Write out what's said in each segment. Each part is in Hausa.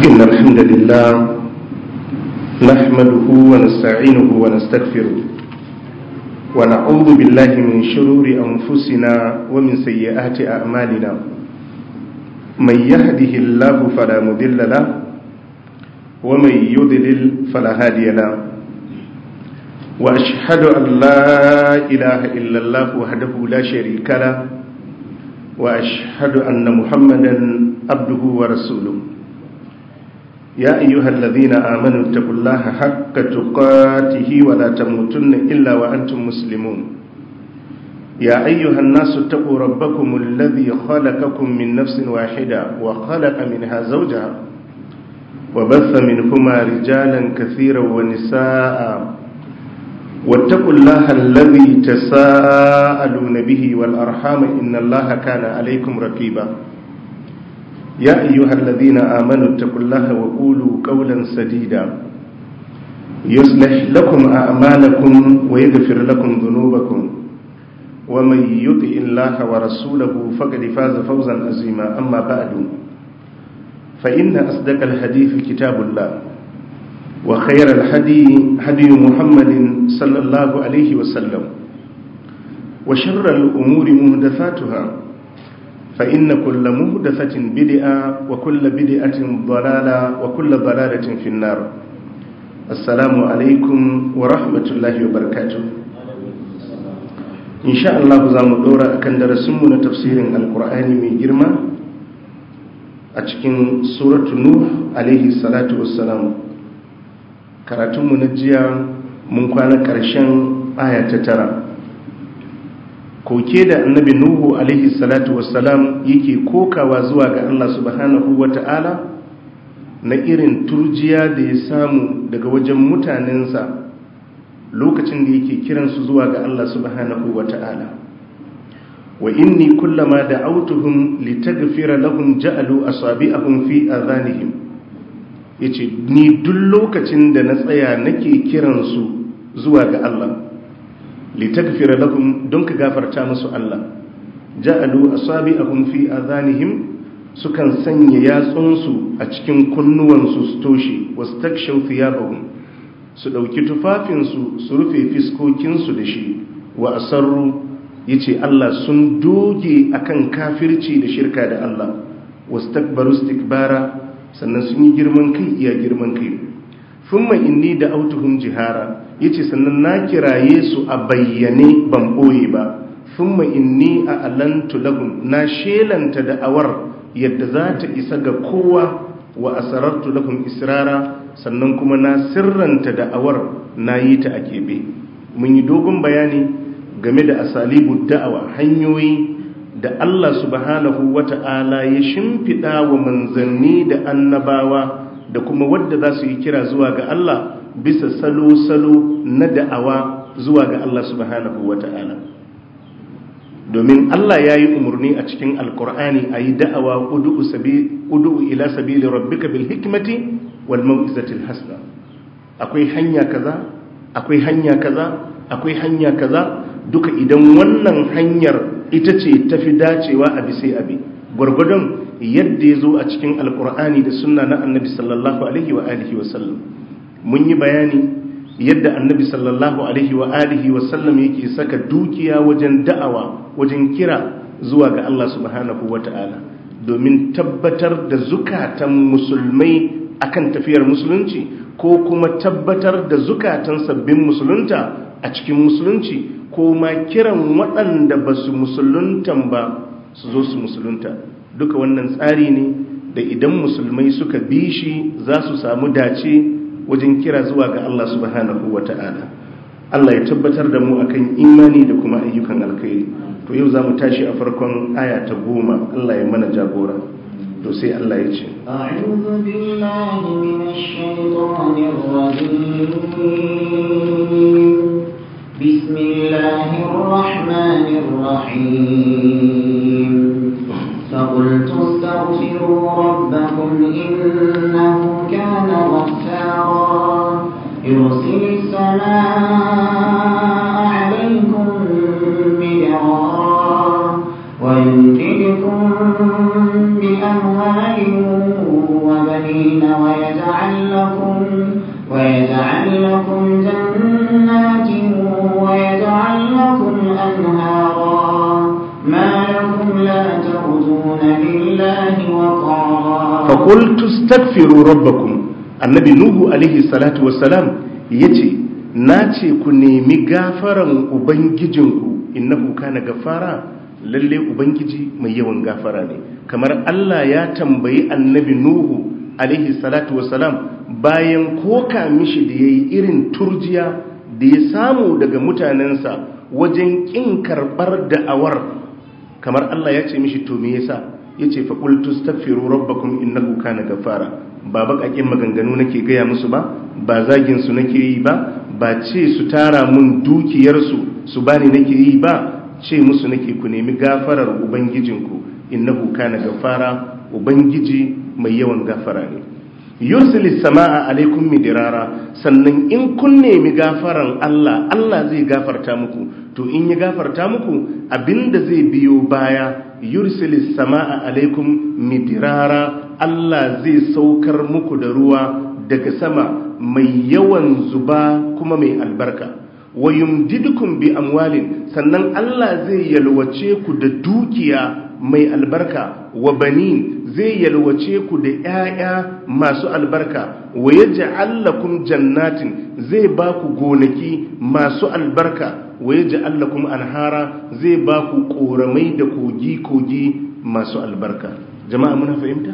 إن الحمد لله نحمده ونستعينه ونستغفره ونعوذ بالله من شرور أنفسنا ومن سيئات أعمالنا من يهده الله فلا مضل له ومن يضلل فلا هادي له وأشهد أن لا إله إلا الله وحده لا شريك له وأشهد أن محمدا عبده ورسوله يا أيها الذين آمنوا اتقوا الله حق تقاته ولا تموتن إلا وأنتم مسلمون يا أيها الناس اتقوا ربكم الذي خلقكم من نفس واحدة وخلق منها زوجها وبث منهما رجالا كثيرا ونساء واتقوا الله الذي تساءلون به والأرحام إن الله كان عليكم رقيبا يا أيها الذين آمنوا اتقوا الله وقولوا قولا سديدا يصلح لكم أعمالكم ويغفر لكم ذنوبكم ومن يطع الله ورسوله فقد فاز فوزا عظيما أما بعد فإن أصدق الحديث كتاب الله وخير الهدي هدي محمد صلى الله عليه وسلم وشر الأمور محدثاتها فإن كل محدثة بدعة وكل بدعة ضلالة وكل ضلالة في النار. السلام عليكم ورحمة الله وبركاته. إن شاء الله زام دورا كان درسمنا تفسير القرآن من جرمة أتكين سورة نوح عليه الصلاة والسلام. كراتم نجيا من كان كرشان آية ترى. koke da annabi nuhu alaihi salatu wassalam yake kokawa zuwa ga Allah subhanahu wata'ala na irin turjiya da ya samu daga wajen mutanensa lokacin da yake kiransu zuwa ga Allah subhanahu wata'ala wa inni kullama da'awtuhum litaghfira lahum ja'alu asabi'ahum fi adhanihim yace ni duk lokacin da na tsaya nake kiransu zuwa ga Allah litagfira lahum don ka gafarta musu Allah ja'alu asabi'ahum fi adhanihim sukan sanya yatsunsu a cikin kunnuwansu su toshe wastakshaw thiyabahum su dauki tufafinsu su rufe fiskokinsu da shi wa asarru yace Allah sun doge akan kafirci da shirka da Allah wastakbaru istikbara sannan sun yi girman kai iya girman kai thumma inni da'awtuhum jihara yace sannan na kiraye su a bayyane ban boye ba thumma inni a'lantu lahum na shelanta da'awar yadda za ta isa ga kowa wa asarartu lahum israra sannan kuma na sirranta da'awar nayi ta a kebe mun yi dogon bayani game da asalibu da'awa hanyoyi da Allah subhanahu wata'ala ya shimfida wa manzanni da annabawa da kuma wadda za su yi kira zuwa ga Allah bisa salo-salo na da'awa zuwa ga Allah subhanahu wa ta'ala domin Allah ya yi umarni a cikin alkur'ani a yi da'awa udu'u ila sabili rabbika bil hikmati wal mau'izatil hasna akwai hanya kaza akwai hanya kaza akwai hanya kaza duka idan wannan hanyar ita ce tafi dacewa a bisa abi gwargwadon yadda ya zo a cikin alkur'ani da sunna na annabi sallallahu alaihi wa alihi wa sallam mun yi bayani yadda annabi sallallahu alaihi wa alihi wa sallam yake saka dukiya wajen da'awa wajen kira zuwa ga Allah subhanahu wata'ala domin tabbatar da zukatan musulmai akan tafiyar musulunci ko kuma tabbatar da zukatan sabbin musulunta a cikin musulunci ko ma kiran waɗanda ba su musuluntan ba su zo su musulunta duka wannan tsari ne da idan musulmai suka bi shi za su samu dace wajen kira zuwa ga Allah subhanahu wa ta'ala Allah ya tabbatar da mu akan imani da kuma ayyukan alkhairi to yau za mu tashi a farkon aya ta 10 Allah ya mana jagora to sai Allah ya ce a'udhu billahi minash shaitanir rajim bismillahir rahmanir rahim فقلت استغفروا ربكم إنه كان غفارا يرسل السماء عليكم مدرارا ويمددكم بأموال وبنين بنين ويجعل لكم جنات ويجعل لكم أنهارا ما لكم لا ترجون لله وقارا فقلت استغفروا ربكم النبي نوح عليه الصلاة والسلام يتي nace ku nemi gafaran ubangijinku innahu kana gafara lalle ubangiji mai yawan gafara ne kamar Allah ya tambayi annabi nuhu alaihi salatu wassalam bayan koka mishi da yayi irin turjiya da ya samu daga mutanensa wajen kin karbar da'awar kamar Allah ya ce mishi to me yasa yace fa qultu astaghfiru rabbakum innahu kana gafara ba bakakin maganganu nake gaya musu ba zagin su nake yi ba ce su tara mun dukiyarsu su bani nake yi ba ce musu nake ku nemi gafarar ubangijinku innahu kana gafara ubangiji mai yawan gafara ne yursilis samaa alaikum midrara sannan in kun nemi gafaran Allah zai gafarta muku to in ya gafarta muku abinda zai biyo baya yursilis samaa alaikum midrara Allah zai saukar muku da ruwa daga sama mai yawan zuba kuma mai albarka wa yumdidukum bi amwalin sannan Allah zai yalwace ku da dukiya mai albarka wa banin zai yalwace ku da ƴaƴa masu albarka wa yaj'al lakum jannatin zai ba ku gonaki masu albarka wa yaj'al lakum anhara zai ba ku koramai da kogi masu albarka jama'a muna fahimta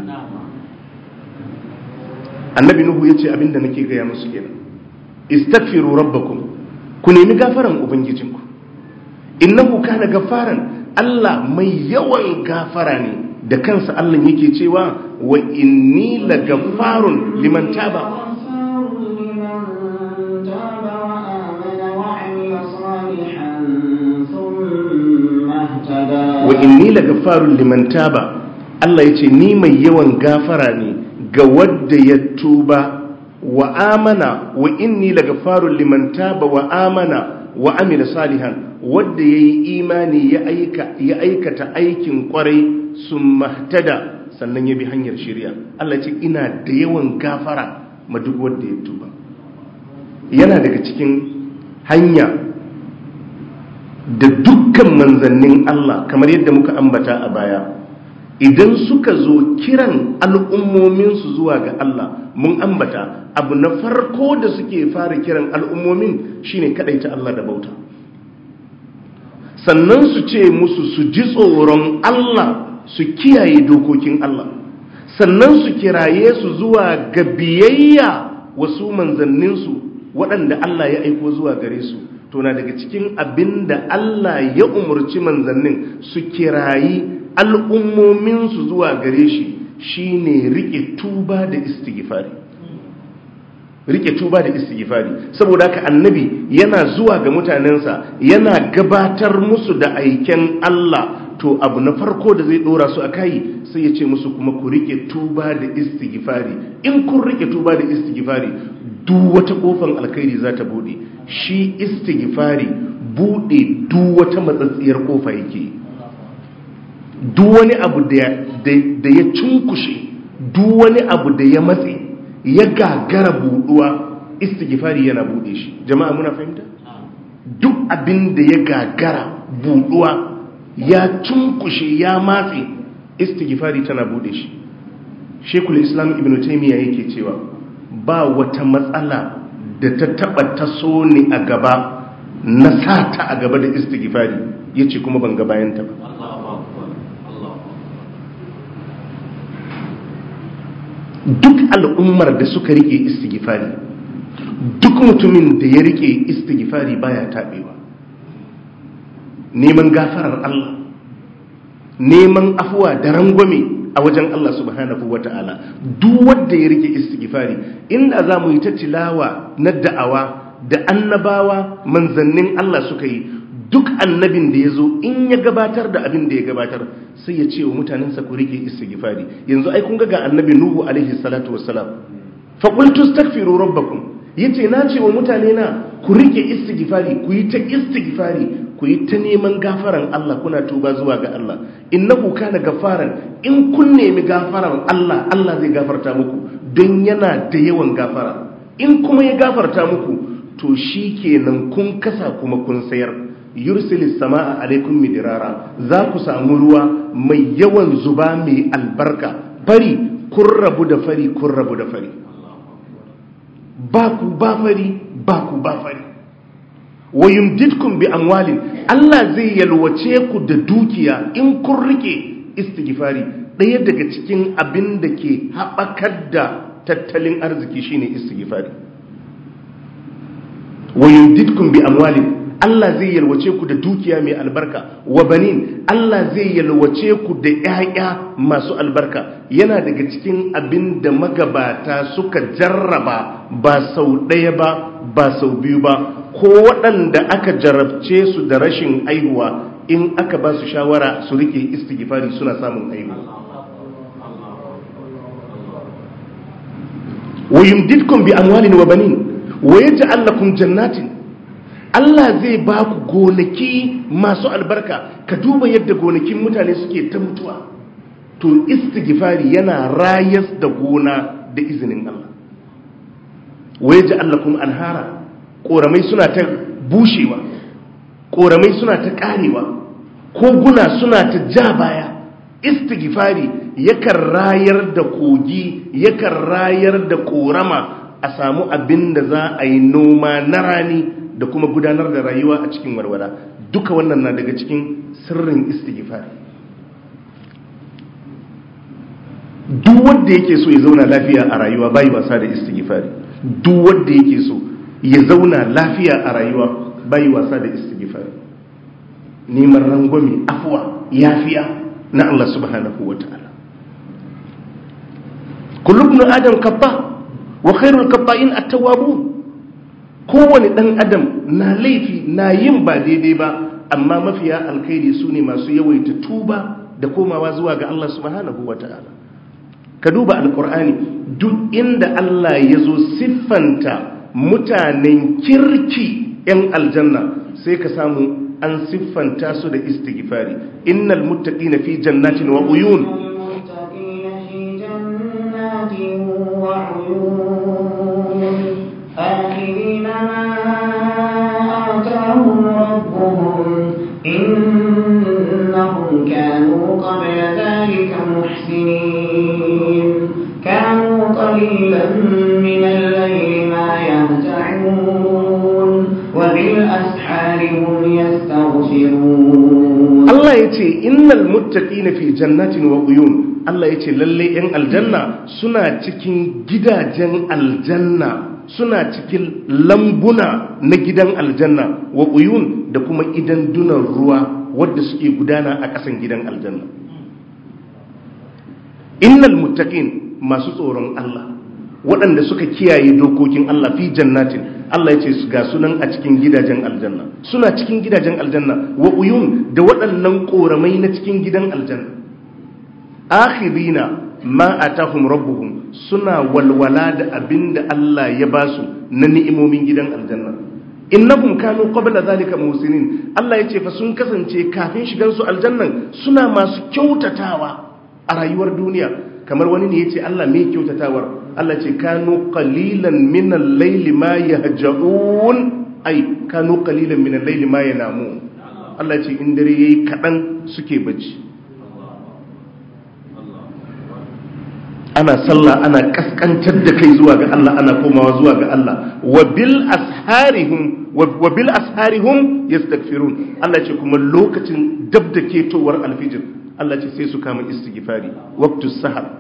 annabi nuhu yace abinda nake gaya musu kenan istaghfiru rabbakum ku nemi gafaran ubangijinku innahu kana gafaran Allah mai yawan gafara ne da kansa Allah yake cewa wa inni lagaffarun liman taba wa inni lagaffarun liman taba Allah yace ni mai yawan gafara ne ga wadda ya tuba wa amana wa inni lagaffarun liman taba wa amana wa amila salihan wadda yayi imani ya aikata aikin kwarai sun mahtada sannan ya bi hanyar shari'a Allah ce ina da yawan gafara ma duk wadda ya tuba yana daga cikin hanya da dukkan manzannin Allah kamar yadda muka ambata a baya idan suka zo kiran al'ummominsu zuwa ga Allah mun ambata abu na farko da suke fara kiran al'ummomin shine kadaita Allah da bauta sannan su ce musu su ji tsoron Allah su kiyaye dokokin Allah sannan su kiraye su zuwa ga biyayya wasu manzanninsu waɗanda Allah ya aiko zuwa gare su to na daga cikin abinda Allah ya umarci manzannin su kirayi al'ummominsu zuwa gare shi shine rike tuba da istighfari saboda haka annabi yana zuwa ga mutanensa yana gabatar musu da aiken Allah to abu na farko da zai dora su akai sai ya ce musu kuma ku rike tuba da istighfari in kun rike tuba da istighfari duk wata kofar alkhairi za ta bude shi istighfari bude duk wata matsatsiyar kofa yake duk wani abu da ya cunkushe duk wani abu da ya matse ya gagara buduwa istighfari yana bude shi jama'a muna fahimta duk abin da ya gagara buduwa ya cunkushe ya matse istighfari tana bude shi Sheikhul Islam Ibn Taymiyyah yake cewa ba wata matsala da ta taba taso ni a gaba na sata a gaba da istighfari yace kuma ban ga bayan ta ba duk al'ummar da suka rike istighfari duk mutumin da ya rike istighfari baya tabewa neman gafarar Allah neman afuwa da rangwame a wajen Allah subhanahu wata'ala duk wanda ya rike istighfari inda zamu yi ta tilawa na da'awa da annabawa manzannin Allah suka yi duk annabin da yazo in ya gabatar da abin da ya gabatar sai ya ce wa mutanensa ku rike istighfari yanzu ai kun ga annabi nuhu alaihi salatu wassalam fa qultu astaghfiru rabbakum yace na ce wa mutane na ku rike istighfari ku yi ta istighfari ku yi ta neman gafaran Allah kuna tuba zuwa ga Allah. Innahu kana gafaran, in kun nemi gafaran Allah, Allah zai gafarta muku don yana da yawan gafara. In kuma ya gafarta muku to shikenan kun kasa kuma kun sayar. Yursilis samaa alaikum midrara, za ku samu ruwa mai yawan zuba mai albarka. Fari kun rabu da fari, kun rabu da fari. Ba ku ba fari, ba ku ba fari. Wa yumdidkum bi amwalin, Allah zai yalwace ku da dukiya in kun rike istighfari. Ɗaya daga cikin abin da ke haɓakar da tattalin arziki shine istighfari. Wa yumdidkum bi amwalin, Allah zai yalwace ku da dukiya mai albarka. Wa banin, Allah zai yalwace ku da ƴaƴa masu albarka. Yana daga cikin abin da magabata suka jarraba ba sau ɗaya ba, ba sau biyu ba, ko waɗanda aka jarabce su da rashin aihuwa, in aka ba su shawara su rike istighfari suna samun aihuwa. Wa yumdidkum bi amwalin wa banin wa yaj'al lakum jannatin, Allah zai ba ku gonaki masu albarka. Ka duba yadda gonakin mutane suke ta mutuwa, to istighfari yana rayas da gona da izinin Allah. Wa yaj'al lakum anhara, koramai suna ta bushewa, koramai suna ta karewa, koguna suna ta ja baya. Istighfari yakan rayar da kogi, yakan rayar da korama, a samu abin da za a yi noma na rani da kuma gudanar da rayuwa a cikin warwara. Duka wannan na daga cikin sirrin istighfari. Duk wanda yake so ya zauna lafiya a rayuwa bai wasa da istighfari. Duk wanda yake so ya zauna lafiya a rayuwa bai wasa da istighfari. Neman rangwame, afwa, yafiya na Allah subhanahu wataala. Kullu ibn adam khata wa khairul khata'in at-tawwabun. Kowane ɗan adam na laifi, na yin ba daidai ba, amma mafiya alkhairi su ne masu yawaita tuba da komawa zuwa ga Allah subhanahu wa ta'ala. Ka duba alkur'ani, duk inda Allah ya zo siffanta mutanen kirki 'yan aljanna, sai ka samu an siffanta su da istighfari. Innal muttaqina fi jannatin wa uyun, آخرين ما آتاهم ربهم إنهم كانوا قبل ذلك محسنين كانوا قليلا من الليل ما يهجعون وبالأسحار هم يستغفرون. الله يتي إن المتقين في جنات وعيون. Allah ya ce lalle 'yan aljanna suna cikin gidajen aljanna, suna cikin lambuna na gidan aljanna wa uyun, da kuma idan dunan ruwa wadda suke gudana a ƙasan gidan aljanna. Innal muttaqin, masu tsoron Allah, waɗanda suka kiyaye dokokin Allah, fi jannatin, Allah ya ce su ga sunan a cikin gidajen aljanna, suna cikin gidajen aljanna wa uyun, da waɗannan ƙoramai na cikin gidan aljanna. Akhirina ma atahum rabbuhum, suna walwala da abinda Allah ya basu na ni'imomin gidan aljanna. Innahum kanu qabla zalika muhsinin, Allah yace fa sun kasance kafin shigan su aljannan suna masu kyautatawa a rayuwar duniya. Kamar wani ne yace Allah me kyautatawar? Allah ce kanu qalilan min al-layli ma yahja'un, ai kanu qalilan min al-layli ma yanamun. Allah ce in dare yayi kadan suke bacci. Ana sallah, ana kaskantar da kai zuwa ga Allah, ana komawa zuwa ga Allah. Wa bil asharihum yastaghfirun. Allah ce kuma lokacin dab da ketowar alfijir, Allah ce sai su kama istighfari. Waqtus sahar,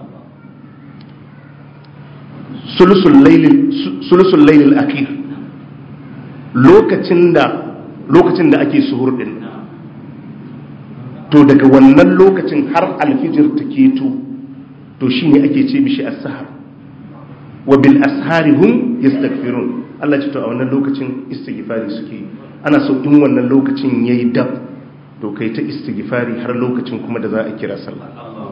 sulusul layl al-akhir, lokacin da ake suhur din. To daga wannan lokacin har alfijir ta keto, to shine ake ce mishi as-sahar. Wa bil asharihum yastaghfirun. Allah ce to a wannan lokacin istighfari suke. Ana so in wannan lokacin yayi dab, to kai ta istighfari har lokacin kuma da za a kira sallah.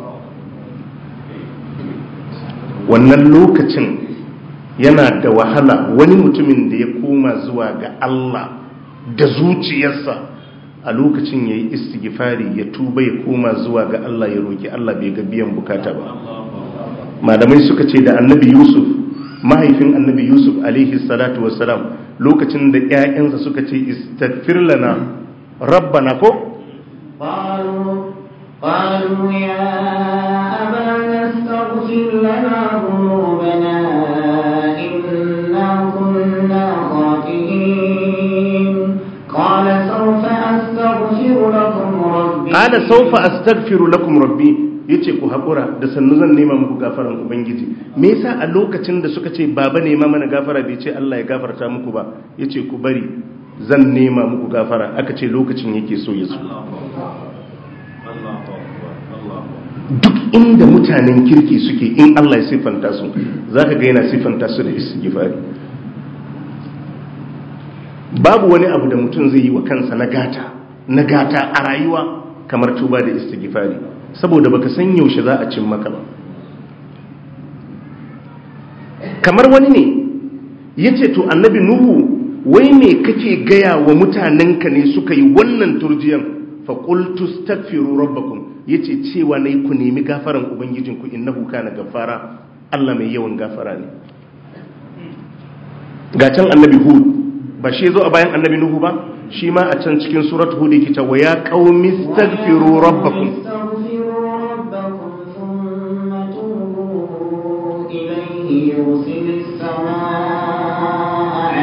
Wannan lokacin yana da wahala wani mutumin da ya koma zuwa ga Allah da zuciyarsa a lokacin yayi istighfari ya tuba ya koma zuwa ga Allah ya roki Allah bai ga biyan bukata ba. Malamai suka ce da annabi Yusuf, mahaifin annabi Yusuf alaihi salatu wassalam, lokacin da ƴaƴansa suka ce istaghfir lana rabbana ko قالوا يا أبانا استغفر لنا ذنوبنا إنا كنا خاطئين قال سوف أستغفر لكم ربي yace ku haƙura da sannu zan nema muku gafaran ubangiji. Me yasa a lokacin da suka ce baba nema mana gafara bai ce Allah ya gafarta muku ba? Yace ku bari zan nema muku gafara, aka ce lokacin yake so ya so. Duk inda mutanen kirki suke, in Allah ya siffanta su, zaka ga yana siffanta su da istighfari. Babu wani abu da mutum zai yi wa kansa na gata a rayuwa kamar tuba da istighfari, saboda baka san yaushe za a cin maka ba. Kamar wani ne yace to annabi Nuhu, wai me kake gaya wa mutanenka ne suka yi wannan turjiyan? Fa qultu astaghfiru rabbakum, yace cewa nayi ku nemi gafaran ubangijinku, innahu kana gaffara, Allah mai yawan gafara ne. Ga can annabi Hud, ba shi zo a bayan annabi Nuhu ba, shi ma a can cikin surat Hud yake ta waya qaumi astaghfiru rabbakum thumma tubu ilayhi yursilis samaa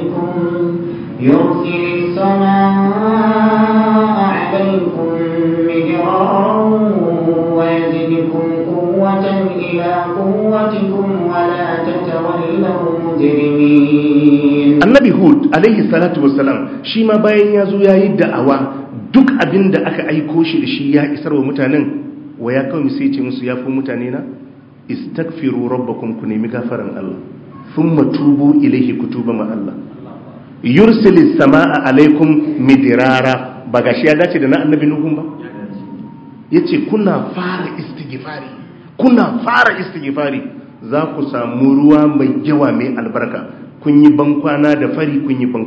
alaykum midraran wa yazidukum quwwatan ila quwwatikum wa la tatawallaw mujrimin. Annabi Hud alaihi salatu wassalam shi ma bayan ya zo yayi da'awa, duk abin da aka aiko shi da shi ya isar wa mutanen, wa ya kawo sai ce musu ya fi mutane na istaghfiru rabbakum, ku nemi gafaran Allah, thumma tubu ilaihi, ku tuba ma Allah, yursilis samaa alaikum midrara. Ba gashi ya dace da na annabi Nuhu ba? Yace kuna fara istighfari za ku samu ruwa mai yawa mai albarka. Kun yi bankwana da fari,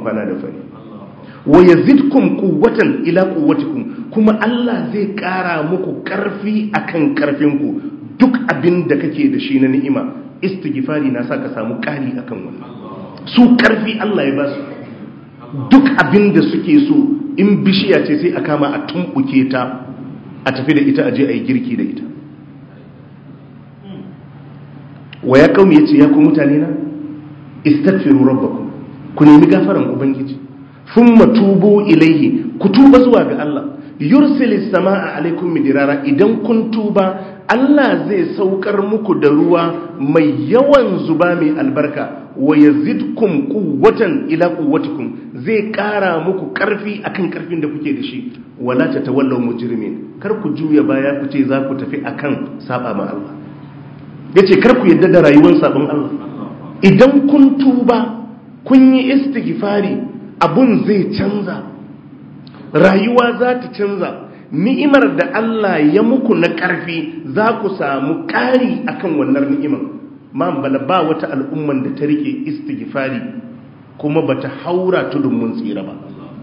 wa yazidkum quwwatan ila quwwatikum, kuma Allah zai kara muku karfi akan karfinku. Duk abin da kake da shi na ni'ima, istighfari na sa ka samu kari akan wannan. Su karfi Allah ya ba su, duk abin da suke so, in bishiya ce sai a kama a tumbuke ta, a tafi da ita, aje a yi girki da ita. Wa ya kaumi yace ya ku mutane na istaghfiru rabbakum, ku nemi gafaran ubangiji, thumma tubu ilaihi, ku tuba zuwa ga Allah, yursilis samaa alaikum midrara. Idan kun tuba, Allah zai saukar muku da ruwa mai yawan zuba mai albarka, wa yazidkum quwwatan ila quwwatikum, zai kara muku karfi akan karfin da kuke da shi, wala tatawallaw mujrimin, kar ku juya baya ku ce za ku tafi akan saba ma Allah. Yace kar ku yadda da rayuwar sabon Allah. Idan kun tuba, kun yi istighfari, abun zai canza, rayuwa za ta canza, ni'imar da Allah ya muku na ƙarfi za ku samu ƙari akan wannan ni'imar. Bala ba wata al'umman da ta rike istighfari kuma bata haura tudun mun tsira ba.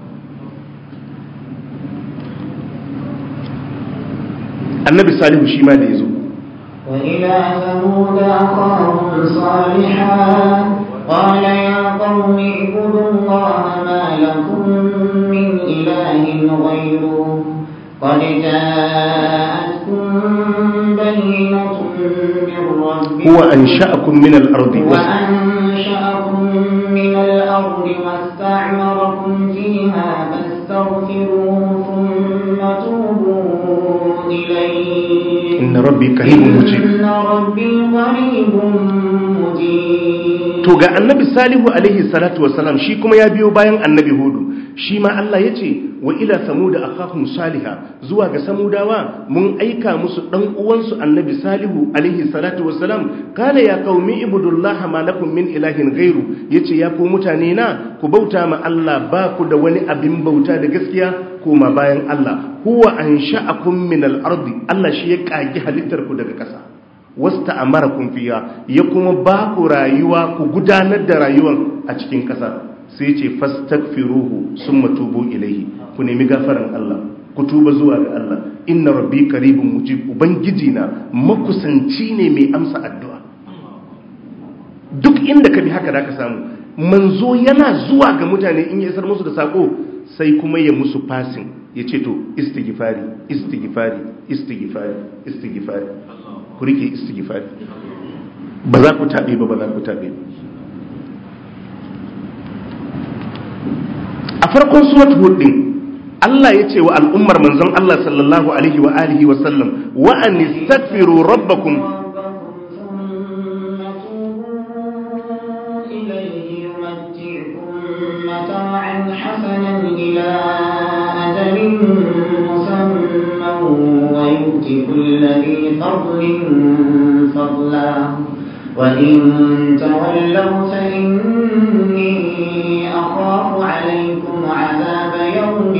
Annabi Salihu shi ma da yazo, wa ila thamud aqahum salihan قال يا قوم اعبدوا الله ما لكم من إله غيره قد جاءتكم بينة من ربكم هو أنشأكم من الأرض واستعمركم فيها فاستغفروه ثم توبوا إليه إن ربي قريب مجيب. To ga annabi Salihu alaihi salatu wassalam, shi kuma ya biyo bayan annabi Hudu. Shi ma Allah ya ce wa ila samuda akahum saliha, zuwa ga samudawa mun aika musu dan uwansu annabi Salihu alaihi salatu wassalam. Kana ya qaumi ibudullaha ma lakum min ilahin ghairu, yace ya ku mutane na ku bauta ma Allah, ba ku da wani abin bauta da gaskiya kuma bayan Allah. Huwa ansha'akum min al-ardi, Allah shi ya kage halittar ku daga ƙasa. Wasta amarakum fiha, ya kuma ba ku rayuwa, ku gudanar da rayuwan a cikin ƙasa. Sai ce fastaghfiruhu summa tubu ilayhi, ku nemi gafaran Allah, ku tuba zuwa ga Allah. Inna rabbi qaribun mujib, ubangiji na makusanci ne mai amsa addu'a. Duk inda ka bi haka da ka samu manzo yana zuwa ga mutane in ya isar musu da sako sai kuma ya musu passing, ya ce to istighfari istighfari istighfari istighfari, ku rike istighfari, ba za ku tabe ba, ba za ku tabe ba. A farkon suratul hud din Allah ya ce wa al'ummar manzon Allah sallallahu alaihi wa alihi wa sallam, wa an istaghfiru rabbakum إلى أجل مسمى ويؤتي كل ذي فضل فضلا وإن تولوا فإني أخاف عليكم عذاب يوم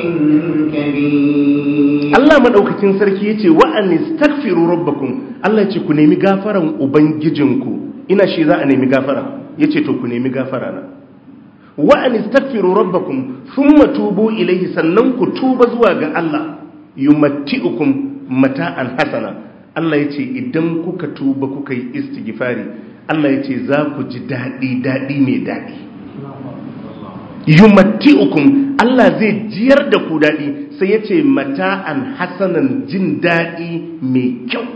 كبير. الله مدaukakin sarki yace wa an istaghfiru rabbakum, Allah yace ku nemi gafaran ubangijinku. Ina shi za a nemi gafara, yace to ku nemi gafara na. Wa an istaghfiru rabbakum thumma tubu ilayhi, sannan ku tuba zuwa ga Allah. Yumatti'ukum mata'an hasana, Allah yace idan kuka tuba kuka yi istighfari, Allah yace za ku ji dadi mai dadi. Yumatti'ukum, Allah zai jiyar da ku dadi, sai yace mata'an hasanan, jin dadi mai kyau.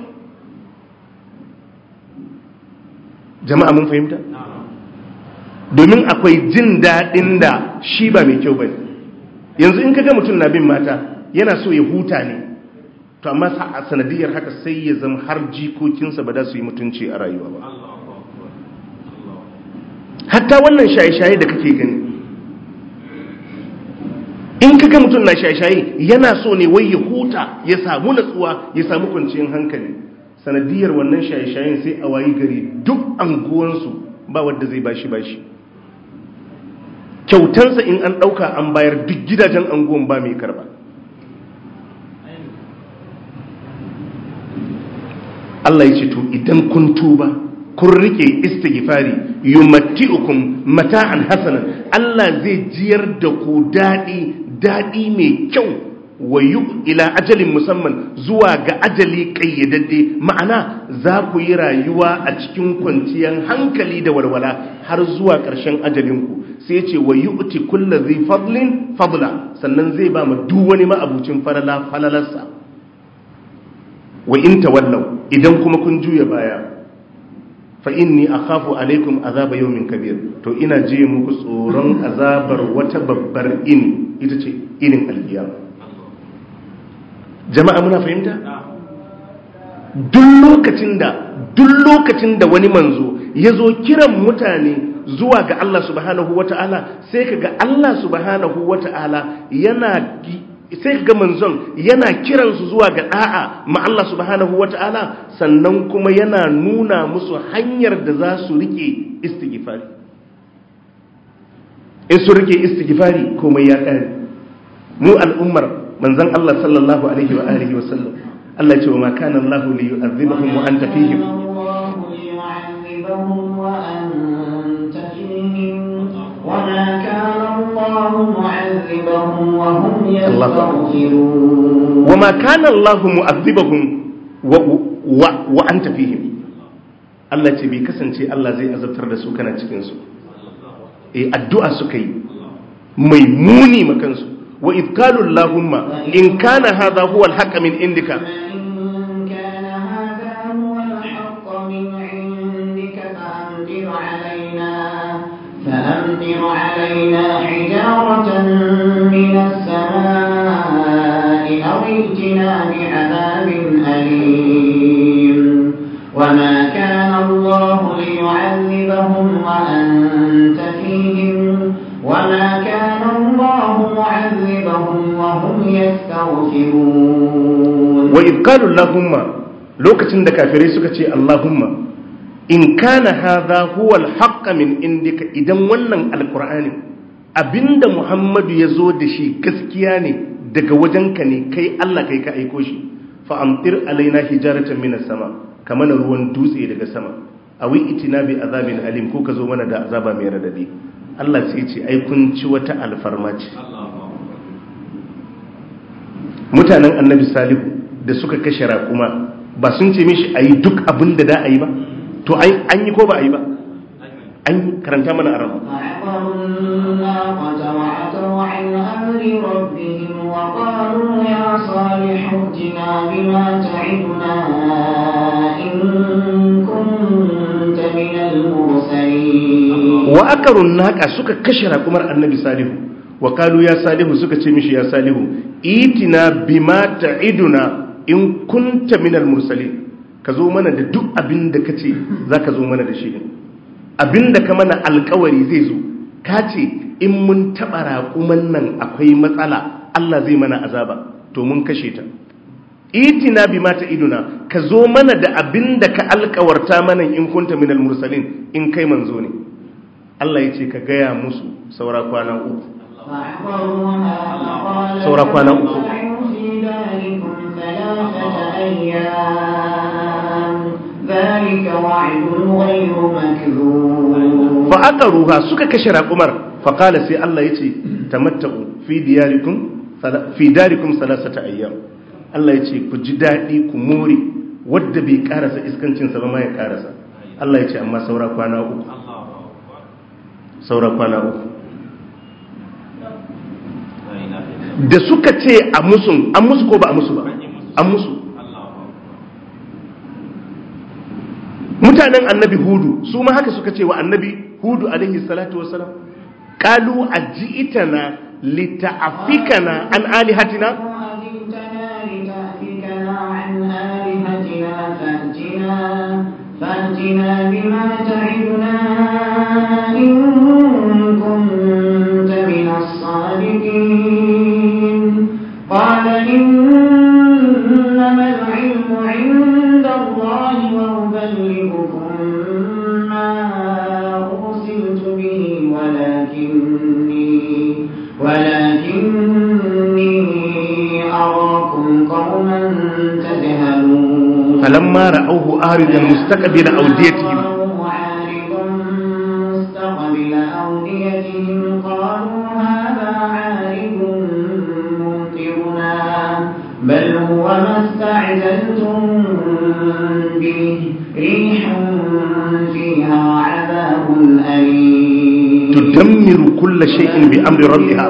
Jama'a mun fahimta? Domin akwai jin daɗin da shi ba mai kyau ba. Yanzu in kaga mutum na bin mata yana so ya huta ne, to amma a sanadiyar haka sai ya zama har jikokinsa ba da su yi mutunci a rayuwa ba. Hatta wannan shaye-shaye da kake gani, in kaga mutum na shaye-shaye yana so ne wai ya huta, ya samu natsuwa, ya samu kwanciyar hankali. Sanadiyar wannan shaye-shayen sai a wayi gari duk anguwansu ba wanda zai bashi. Kyautansa in an ɗauka an bayar, duk gidajen anguwan ba mai karba. Allah ya ce to idan kun tuba kun rike istighfari, yumatti'ukum mata'an hasanan, Allah zai jiyar da ku daɗi mai kyau, wa ila ajalin musamman, zuwa ga ajali kayyadadde. Ma'ana za ku yi rayuwa a cikin kwanciyar hankali da walwala har zuwa ƙarshen ajalinku. Sai ce wa yu'ti kullu dhi fadlin fadla, sannan zai ba mu duk wani ma'abucin falalarsa. Wa in tawallaw, idan kuma kun juya baya, fa inni akhafu alaikum azaba yawmin kabir, to ina ji muku tsoron azabar wata babbar ini, ita ce inin alkiyama. Jama'a muna fahimta? Duk lokacin da wani manzo ya zo kiran mutane zuwa ga Allah subhanahu wata'ala, sai kaga Allah subhanahu wata'ala sai kaga manzon yana kiransu zuwa ga da'a ma Allah subhanahu wata'ala, sannan kuma yana nuna musu hanyar da za su rike istighfari. In su rike istighfari komai ya kare. Mu al'ummar manzon Allah sallallahu alaihi wa alihi wa sallam, Allah ya ce wa ma kana Allah li yu'adhibahum wa anta fihim, wa ma kana Allah mu'adhibahum wa hum yastaghfirun. Wa ma kana Allah mu'adhibahum wa anta fihim, Allah ce bai kasance Allah zai azabtar da su kana cikin su. Addu'a suka yi mai muni makansu. وإذ قالوا اللهم إن كان هذا هو الحق من عندك فأمطر علينا حجارة من السماء أو ائتنا بعذاب أليم. وما كان الله ليعذبهم وأنت فيهم وما كان الله معذبهم وهم يستغفرون. وإذ قالوا اللهم، لوكتين da kafirai suka ce Allahumma in kana hadha huwa al-haqq min indika, idan wannan alqur'ani abinda Muhammadu yazo da shi gaskiya ne daga wajenka ne, kai Allah kai ka aiko shi, fa amtir alaina hijaratan minas sama, kamar ruwan dutse daga sama, awi itina bi azabin alim, ko ka zo mana da azaba mai radadi. Allah sai ce ai kun ci wata alfarma ce. mutanen annabi salihu da suka kashe raƙuma ba sun ce mishi a yi duk abin da da a yi ba to an yi ko ba a yi ba an yi karanta mana a rama wa akarun naqa suka kashe raƙumar annabi salihu wa qalu ya salihu suka ce mishi ya salihu itina bima ta'iduna in kunta minal mursalin ka zo mana da duk abin da kace zaka zo mana da shi abin da ka mana alƙawari zai zo ka ce in mun taɓa raƙuman nan akwai matsala Allah zai mana azaba to mun kashe ta itina bima ta'iduna ka zo mana da abin da ka alƙawarta mana in kunta minal mursalin in kai manzo ne Allah ya ce ka gaya musu saura kwana uku saura kwana uku fa aka ruha suka kashe raƙumar fa qala sai Allah ya ce tamatta'u fi darikum salasata ayyam Allah ya ce ku ji daɗi ku more wadda bai karasa iskancinsa ba ma ya karasa Allah ya ce amma saura kwana uku da suka ce a musu an musu ko ba a musu ba an musu mutanen annabi hudu su ma haka suka ce wa annabi hudu alaihi salatu wassalam qalu aji'tana lita'afikana an alihatina فأتنا بما تعدنا إن كنت من الصادقين قال إنما العلم عند الله وأبلغكم ما أرسلت به ولكني أراكم قوما تجهلون فلما رأوه عارضا مستقبل أوديتهم قالوا هذا عارض ممطرنا بل هو ما استعجلتم به ريح فيها عذاب أليم تدمر كل شيء بأمر ربها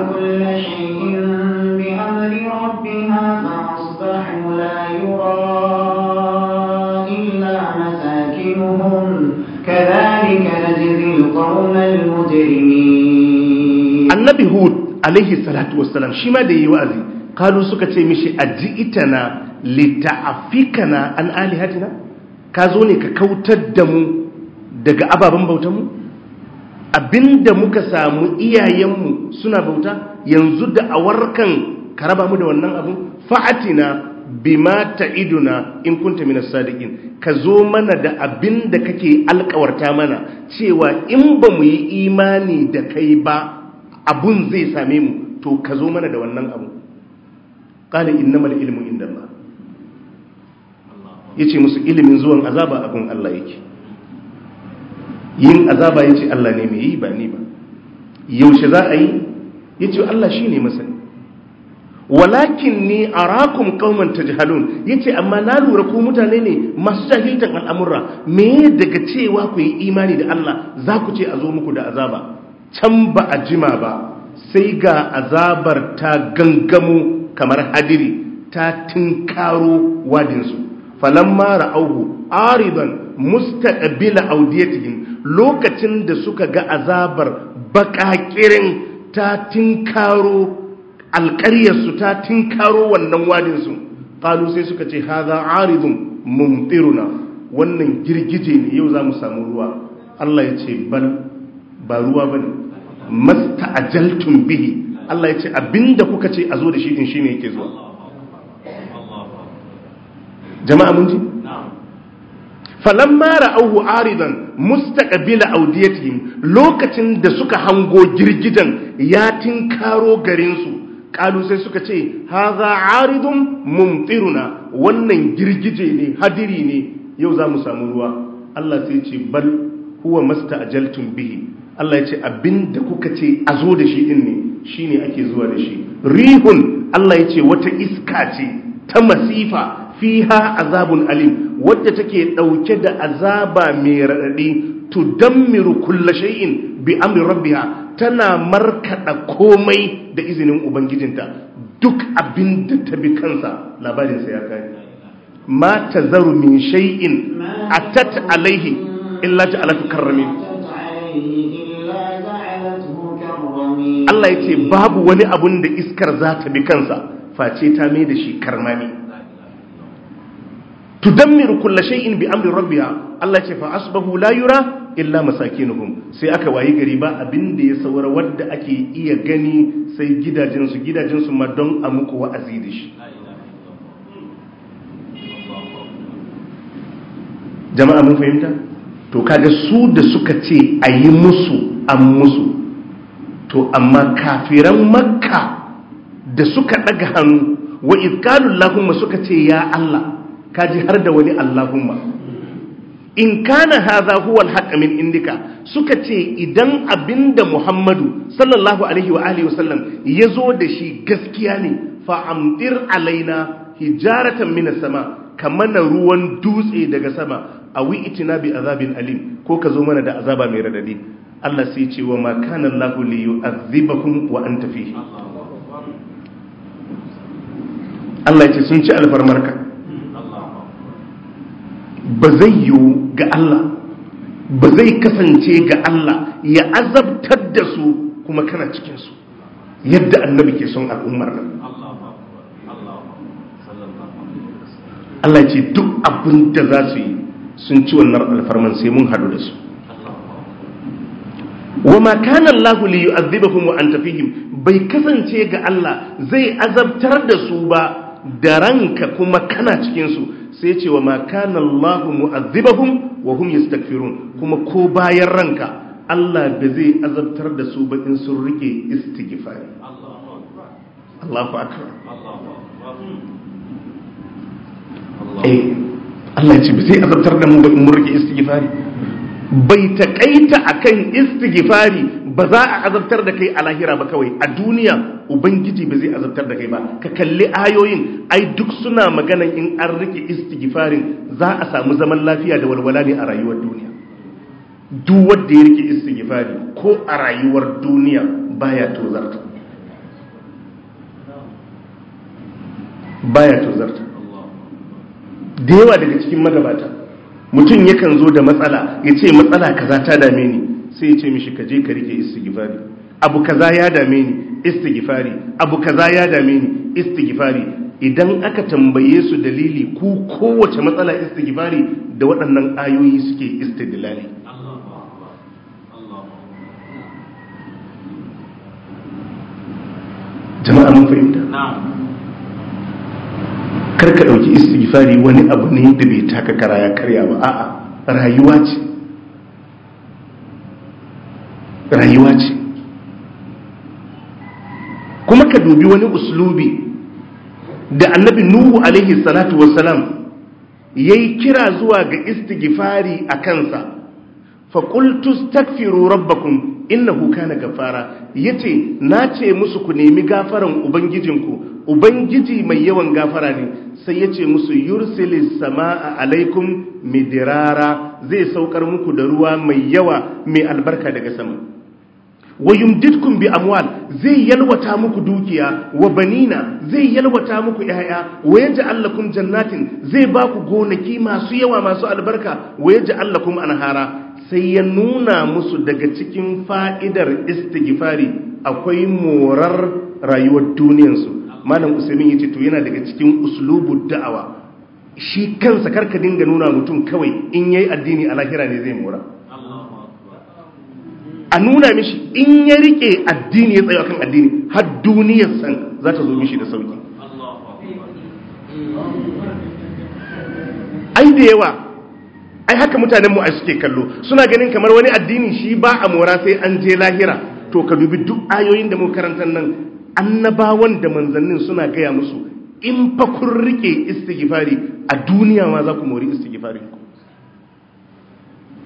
فأصبحوا لا يرى إلا مساكنهم كذلك نجزي القوم المجرمين. النبي هود عليه الصلاة والسلام شما دي وأزي قالوا سكتي مشي أجئتنا لتعفكنا عن آلهتنا كازوني ككوتدمو daga ababen bautanmu abinda muka samu iyayenmu suna bauta yanzu da awarkan ka raba mu da wannan abu fa'atina bima ta'iduna in kunta minas sadiqin ka zo mana da abin da kake alƙawarta mana cewa in ba mu yi imani da kai ba abun zai same mu to ka zo mana da wannan abu qala innamal ilmu indallah yace musu ilimin zuwan azaba abun Allah yake yin azaba yace Allah ne mai yi ba ni ba yaushe za a yi yace Allah shine masani walakin ni arakum qauman tajhalun yace amma na lura ku mutane ne masu jahiltan al'amura me daga cewa ku yi imani da Allah za ku ce a zo muku da azaba can ba a jima ba sai ga azabar ta gangamo kamar hadiri ta tinkaro wadinsu falamma ra'awhu aridan mustaqbila awdiyatihim lokacin da suka ga azabar bakakirin ta tinkaro alƙaryarsu ta tinkaro wannan wadinsu ƙalu sai suka ce haza aridun mumtiruna wannan girgije ne yau za mu samu ruwa Allah ya ce ba ruwa ba ne masta'ajaltum bihi Allah ya ce abinda kuka ce a zo da shi din shine yake zuwa jama'a mun ji falamma ra'awhu aridan mustaqbila awdiyatihim lokacin da suka hango girgijen ya tinkaro garin su kalu sai suka ce haza aridun mumtiruna wannan girgije ne hadiri ne yau za mu samu ruwa Allah sai ce bal huwa masta'ajaltum bihi Allah ya ce abinda kuka ce a zo da shi din ne shine ake zuwa da shi. Rihun Allah yace wata iska ce ta masifa fiha azabun alim wadda take dauke da azaba mai radadi tudammiru kulla shay'in bi amri rabbiha tana markada komai da izinin ubangijinta duk abin da ta bi kansa labarin sa ya kai ma tazaru min shay'in atat alaihi illa ja'alatu karramin Allah yace babu wani abun da iskar za ta bi kansa face ta mai da shi karmami tudammiru kulla shay'in bi amri rabbiha Allah ce fa asbahu la yura illa masakinuhum sai aka wayi gari ba abinda ya saura wadda ake iya gani sai gidajensu ma don a muku wa'azi da shi. Jama'a mun fahimta to kaga su da suka ce a yi musu an musu to amma kafiran makka da suka daga hannu wa izqalu allahumma suka ce ya Allah kaji har da wani Allahumma in kana hadha huwa al-haqq min indika suka ce idan abinda Muhammadu sallallahu alaihi wa alihi wasallam yazo da shi gaskiya ne fa amtir alaina hijaratan minas sama kamana ruwan dutse daga sama awi itina bi azabin alim ko ka zo mana da azaba mai radadi Allah sai ce wa ma kana Allahu li yu'adhibakum wa anta fihi Allah ya ce sun ci alfarmarka ba zai yiwu ga Allah ba zai kasance ga Allah ya azabtar da su kuma kana cikinsu yadda annabi ke son al'ummar nan Allah ce duk abin da za su yi sun ci wannan alfarman sai mun hadu da su wa ma kana Allah li yu'adhibahum wa anta fihim bai kasance ga Allah zai azabtar da su ba da ranka kuma kana cikinsu sai ce wa ma kana Allahu mu'adhibahum wa hum yastaghfirun kuma ko bayan ranka Allah ba zai azabtar da su ba in sun rike istighfari Allahu akbar Allah ya ce ba zai azabtar da mu ba in mun rike istighfari bai takaita akan istighfari ba za a azabtar da kai a lahira ba kawai a duniya ubangiji ba zai azabtar da kai ba ka kalli ayoyin ai duk suna magana in an rike istighfarin za a samu zaman lafiya da walwala ne a rayuwar duniya duk wanda ya rike istighfari ko a rayuwar duniya baya tozarta da yawa daga cikin magabata mutum yakan zo da matsala ya ce matsala kaza ta dame ni sai ya ce mishi ka je ka rike istighfari abu kaza ya dame ni istighfari abu kaza ya dame ni istighfari idan aka tambaye su dalili ku kowace matsala istighfari da waɗannan ayoyi suke istidlali jama'a mun fahimta karka dauki istighfari wani abu ne da bai taka kara ya karya ba a'a rayuwa ce kuma ka dubi wani uslubi da annabi nuhu alaihi salatu wassalam yayi kira zuwa ga istighfari a kansa fa qultu astaghfiru rabbakum innahu kana gafara yace nace musu ku nemi gafaran ubangiji mai yawan gafara ne sai yace musu yursilis samaa alaikum midrara zai saukar muku da ruwa mai yawa mai albarka daga sama wa yumdidkum bi amwal zai yalwata muku dukiya wa banina zai yalwata muku yaya wa yaj'al lakum jannatin zai ba ku gonaki masu yawa masu albarka wa yaj'al lakum anhara sai ya nuna musu daga cikin fa'idar istighfari akwai morar rayuwar duniyarsu malam usaimin yace to yana daga cikin uslubud da'awa shi kansa karka dinga nuna mutum kawai in yayi addini a lahira ne zai mora a nuna mishi in ya rike addini ya tsaya kan addini har duniyar san za ta zo mishi da sauki ai da yawa ai haka mutanen mu ai suke kallo suna ganin kamar wani addini shi ba a mora sai an je lahira to ka dubi duk ayoyin da mu karanta nan annabawan da manzannin suna gaya musu in fa kun rike istighfari a duniya ma za ku mori istighfari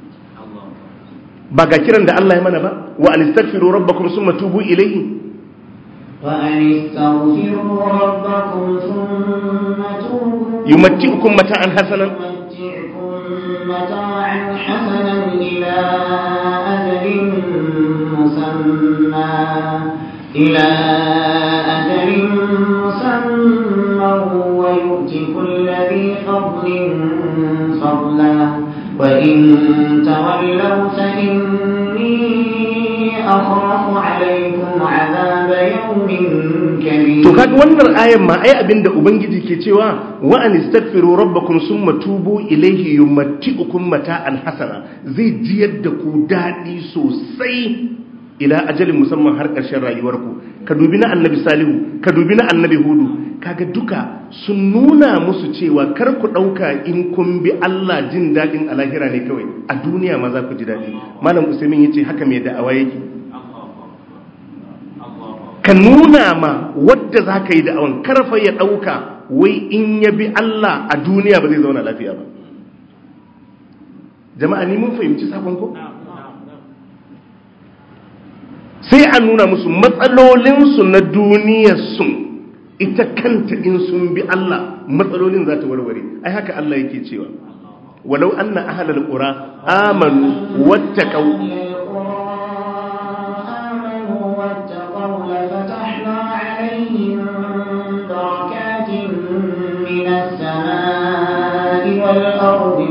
ba ga kiran da Allah ya mana ba wa anistaghfiru rabbakum summa tubu ilayhi وأن استغفروا ربكم ثم توبوا يمتعكم متاعا حسنا إلى أجل مسمى ويؤتي كل ذي فضل فضلا وإن تولوا فإني أخاف عليكم عذاب يوم كبير. to kaga wannan ayan ma ai abinda ubangiji ke cewa wa an istaghfiru rabbakum summa tubu ilayhi yumatti'ukum mata'an hasana, zai jiyar da ku dadi sosai ila ajalin musamman har ƙarshen rayuwarku. Ka dubi na annabi salihu, ka dubi na annabi hudu, kaga duka sun nuna musu cewa kar ku ɗauka in kun bi Allah jin daɗin a lahira ne kawai, a duniya ma za ku ji daɗi. Malam Usaimin yace haka mai da'awa yake, ka nuna ma wadda za ka yi da'awan karfa ya ɗauka wai in ya bi Allah a duniya ba zai zauna lafiya ba. Jama'a ni mun fahimci sakon ko? Sai a nuna musu matsalolinsu na duniyarsu ita kanta in sun bi Allah matsalolin za ta warware. Ai haka Allah yake cewa walau anna ahlal qura amanu wattaqau lafatahna alaihim barakatin minas samai wal ardi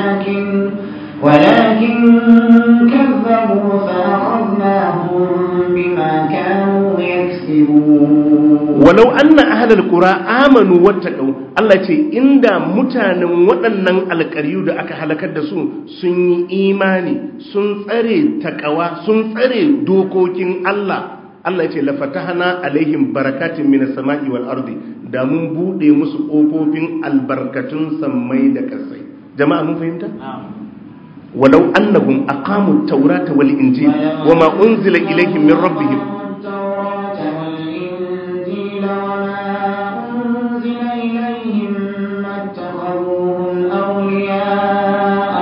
walakin كذبوا فأخذناهم بما كانوا يكسبون ولو أن أهل القرى آمنوا واتقوا الله يقول إن متانا ودنن القريو da aka halakar da su sun yi imani sun tsare takawa sun tsare dokokin Allah yace la fatahna alaihim barakatin minas sama'i wal ardi, da mun bude musu kofofin albarkatun sammai da kasai. Jama'a mun fahimta? ولو أنهم أقاموا التوراة والإنجيل وما أنزل إليهم من ربهم ما اتخذوهم أولياء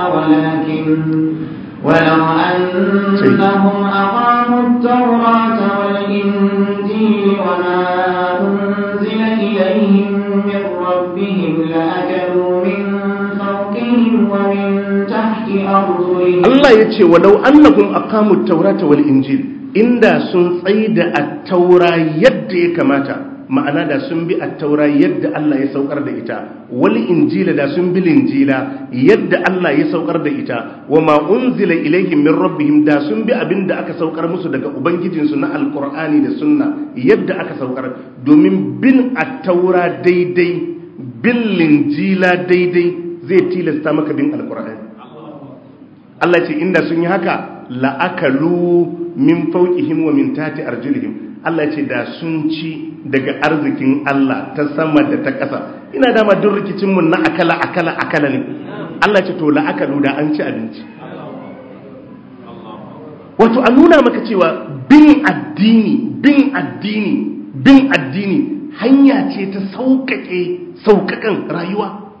ولو أنهم أقاموا التوراة والإنجيل وما أنزل إليهم من ربهم لأكلوا من فوقهم ومن Allah ya ce walau annahum aqamu at-taurata wal injil, inda sun tsaida at-taura yadda ya kamata, ma'ana da sun bi at-taura yadda Allah ya saukar da ita, wal injila da sun bi linjila yadda Allah ya saukar da ita, wa ma unzila ilaihim min rabbihim da sun bi abinda aka saukar musu daga ubangijinsu na alqur'ani da sunna yadda aka saukar. Domin bin at-taura daidai, bin linjila daidai zai tilasta maka bin alqur'ani. Allah ce inda sun yi haka la'akalu min fawqihim wa min tahti arjulihim, Allah ce da sun ci daga arzikin Allah ta sama da ta ƙasa. Ina dama duk rikicin mun na akala ne. Allah ce to la'akalu da an ci abinci. Wato a nuna maka cewa bin addini hanya ce ta sauƙaƙan rayuwa.